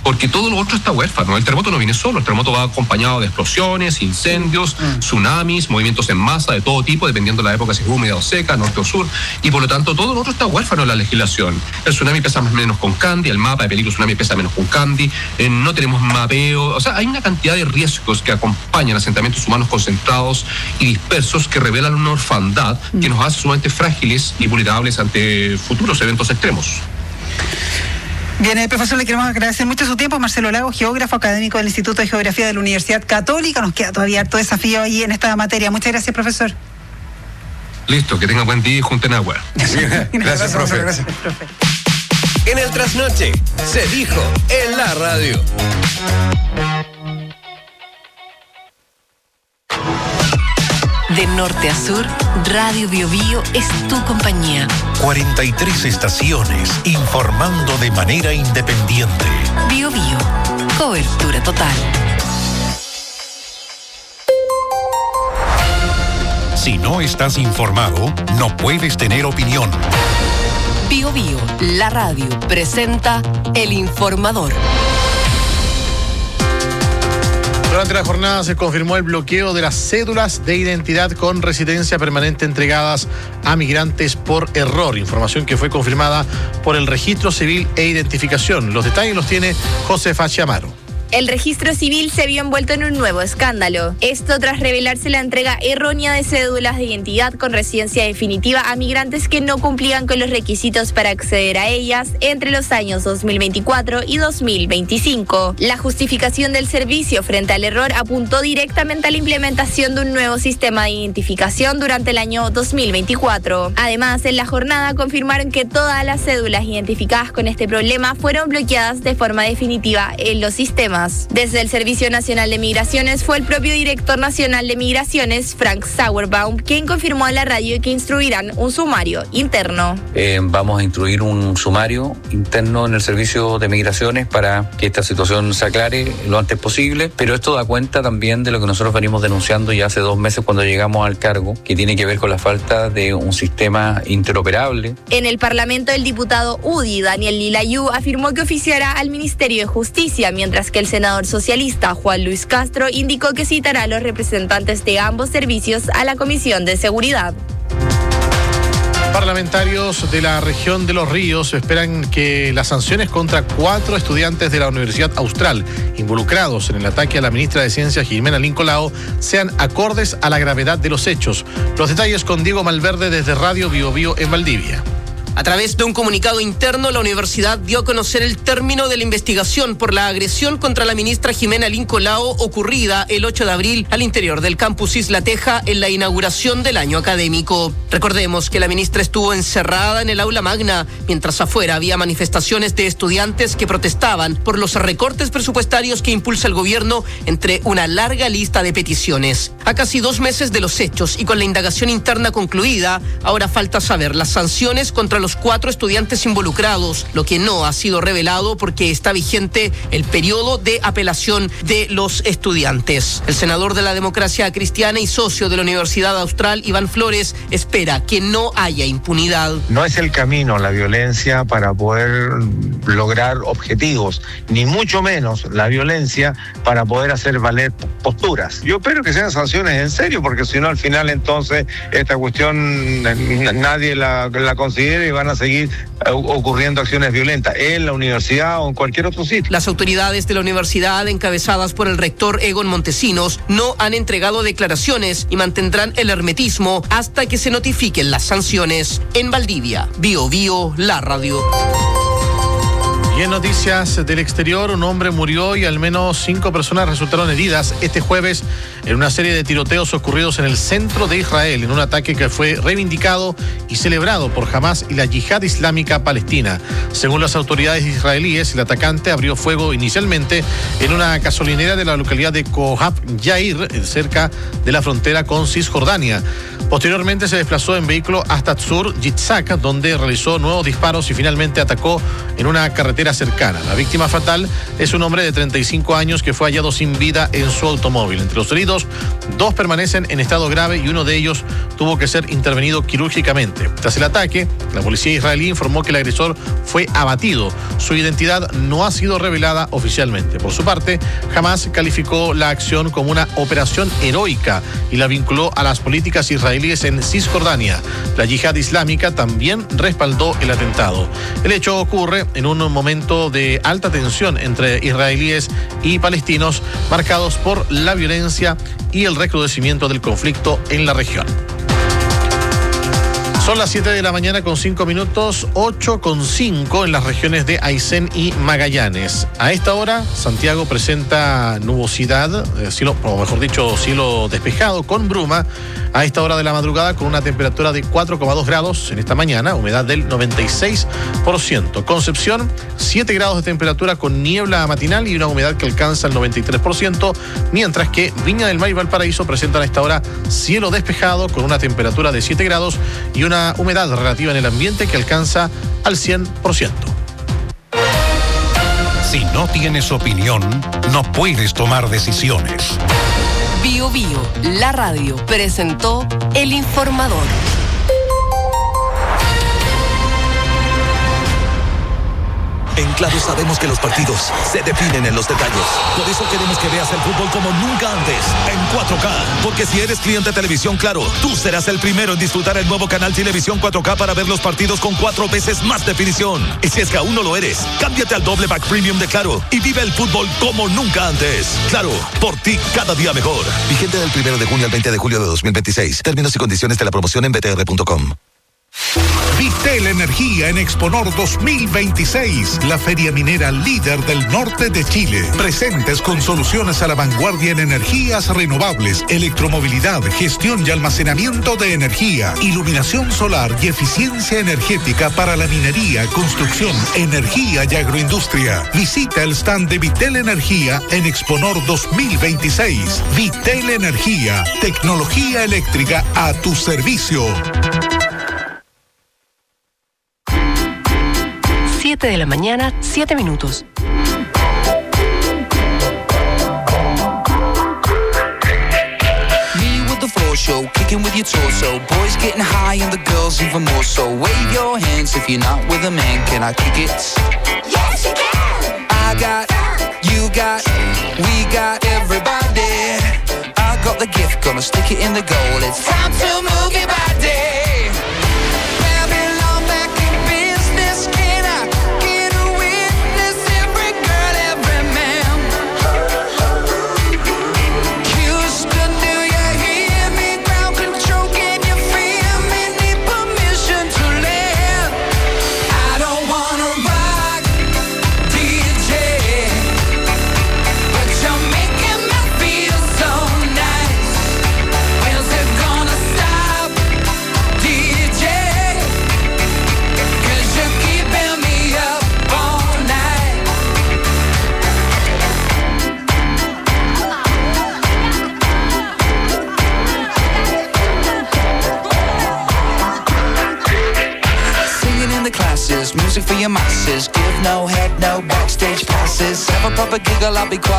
porque todo lo otro está huérfano. El terremoto no viene solo, el terremoto va acompañado de explosiones, incendios, tsunamis, movimientos en masa de todo tipo, dependiendo de la época, si es húmeda o seca, norte o sur, y por lo tanto todo lo otro está huérfano en la legislación. El tsunami pesa más o menos con Candy, el mapa de peligro tsunami pesa menos con Candy, no tenemos mapeo, o sea, hay una cantidad de riesgos que acompañan asentamientos humanos concentrados y dispersos que revelan una orfandad que nos hace sumamente frágiles y vulnerables ante futuros eventos extremos. Bien, profesor, le queremos agradecer mucho su tiempo. Marcelo Lago, geógrafo académico del Instituto de Geografía de la Universidad Católica. Nos queda todavía harto desafío ahí en esta materia. Muchas gracias, profesor. Listo, que tenga buen día y junten agua. Gracias, profe. Gracias, profe. En el Trasnoche se dijo en la radio. De norte a sur, Radio Biobío es tu compañía. 43 estaciones informando de manera independiente. Biobío, cobertura total. Si no estás informado, no puedes tener opinión. Biobío, la radio, presenta El Informador. Durante la jornada se confirmó el bloqueo de las cédulas de identidad con residencia permanente entregadas a migrantes por error. Información que fue confirmada por el Registro Civil e Identificación. Los detalles los tiene Josefa Chamaro. El registro civil se vio envuelto en un nuevo escándalo. Esto tras revelarse la entrega errónea de cédulas de identidad con residencia definitiva a migrantes que no cumplían con los requisitos para acceder a ellas entre los años 2024 y 2025. La justificación del servicio frente al error apuntó directamente a la implementación de un nuevo sistema de identificación durante el año 2024. Además, en la jornada confirmaron que todas las cédulas identificadas con este problema fueron bloqueadas de forma definitiva en los sistemas. Desde el Servicio Nacional de Migraciones fue el propio director nacional de Migraciones, Frank Sauerbaum, quien confirmó a la radio que instruirán un sumario interno. Vamos a instruir un sumario interno en el Servicio de Migraciones para que esta situación se aclare lo antes posible, pero esto da cuenta también de lo que nosotros venimos denunciando ya hace 2 meses cuando llegamos al cargo, que tiene que ver con la falta de un sistema interoperable. En el Parlamento, el diputado UDI, Daniel Lilayú, afirmó que oficiará al Ministerio de Justicia, mientras que el senador socialista Juan Luis Castro indicó que citará a los representantes de ambos servicios a la Comisión de Seguridad. Parlamentarios de la región de Los Ríos esperan que las sanciones contra 4 estudiantes de la Universidad Austral involucrados en el ataque a la ministra de Ciencias, Jimena Lincolao, sean acordes a la gravedad de los hechos. Los detalles con Diego Malverde desde Radio Biobío en Valdivia. A través de un comunicado interno, la universidad dio a conocer el término de la investigación por la agresión contra la ministra Jimena Lincolao ocurrida el 8 de abril al interior del campus Isla Teja en la inauguración del año académico. Recordemos que la ministra estuvo encerrada en el aula magna, mientras afuera había manifestaciones de estudiantes que protestaban por los recortes presupuestarios que impulsa el gobierno entre una larga lista de peticiones. A casi 2 meses de los hechos y con la indagación interna concluida, ahora falta saber las sanciones contra los 4 estudiantes involucrados, lo que no ha sido revelado porque está vigente el periodo de apelación de los estudiantes. El senador de la Democracia Cristiana y socio de la Universidad Austral, Iván Flores, espera que no haya impunidad. No es el camino la violencia para poder lograr objetivos, ni mucho menos la violencia para poder hacer valer posturas. Yo espero que sean sanciones en serio, porque si no al final entonces esta cuestión nadie la considera y van a seguir ocurriendo acciones violentas en la universidad o en cualquier otro sitio. Las autoridades de la universidad, encabezadas por el rector Egon Montesinos, no han entregado declaraciones y mantendrán el hermetismo hasta que se notifiquen las sanciones. En Valdivia, Biobío, la radio. Y en noticias del exterior, un hombre murió y al menos 5 personas resultaron heridas este jueves en una serie de tiroteos ocurridos en el centro de Israel, en un ataque que fue reivindicado y celebrado por Hamas y la Yihad Islámica Palestina. Según las autoridades israelíes, el atacante abrió fuego inicialmente en una gasolinera de la localidad de Kohab Yair, cerca de la frontera con Cisjordania. Posteriormente se desplazó en vehículo hasta Tzur Yitzhak, donde realizó nuevos disparos y finalmente atacó en una carretera carretera cercana. La víctima fatal es un hombre de 35 años que fue hallado sin vida en su automóvil. Entre los heridos, 2 permanecen en estado grave y uno de ellos tuvo que ser intervenido quirúrgicamente. Tras el ataque, la policía israelí informó que el agresor fue abatido. Su identidad no ha sido revelada oficialmente. Por su parte, Hamás calificó la acción como una operación heroica y la vinculó a las políticas israelíes en Cisjordania. La yihad islámica también respaldó el atentado. El hecho ocurre en un momento de alta tensión entre israelíes y palestinos, marcados por la violencia y el recrudecimiento del conflicto en la región. Son las 7 de la mañana con 5 minutos, 8:05 en las regiones de Aysén y Magallanes. A esta hora, Santiago presenta nubosidad, cielo despejado con bruma. A esta hora de la madrugada con una temperatura de 4,2 grados en esta mañana, humedad del 96%. Concepción, 7 grados de temperatura con niebla matinal y una humedad que alcanza el 93%, mientras que Viña del Mar y Valparaíso presentan a esta hora cielo despejado con una temperatura de 7 grados y una humedad relativa en el ambiente que alcanza al 100%. Si no tienes opinión, no puedes tomar decisiones. Bio Bio, la radio, presentó El Informador. En Claro sabemos que los partidos se definen en los detalles. Por eso queremos que veas el fútbol como nunca antes, en 4K. Porque si eres cliente de Televisión Claro, tú serás el primero en disfrutar el nuevo canal Televisión 4K para ver los partidos con 4 veces más definición. Y si es que aún no lo eres, cámbiate al doble pack premium de Claro y vive el fútbol como nunca antes. Claro, por ti cada día mejor. Vigente del 1 de junio al 20 de julio de 2026. Términos y condiciones de la promoción en btr.com. Vitel Energía en Exponor 2026, la feria minera líder del norte de Chile. Presentes con soluciones a la vanguardia en energías renovables, electromovilidad, gestión y almacenamiento de energía, iluminación solar y eficiencia energética para la minería, construcción, energía y agroindustria. Visita el stand de Vitel Energía en Exponor 2026. Vitel Energía, tecnología eléctrica a tu servicio. 7 de la mañana, 7 minutos. Show, kicking with your torso. Boys getting high and the girls even more so. Wave your hands if you're not with a man. Can I kick it? Yes, you can. I got, you got, we got everybody. I got the gift, gonna stick it in the goal. It's time to move your body. Music for your masses. Give no head, no backstage passes. Have a proper giggle, I'll be quiet.